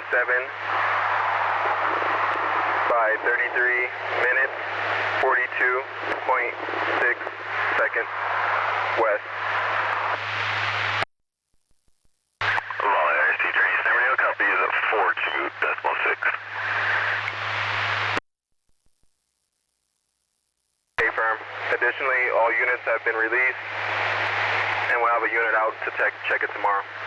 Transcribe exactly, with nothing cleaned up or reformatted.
seven by thirty-three minutes, forty-two point six seconds west. Volley I S T Journey San Bernardino copies at four two decimal six. Okay, firm. Additionally, all units have been released, and we'll have a unit out to check, check it tomorrow.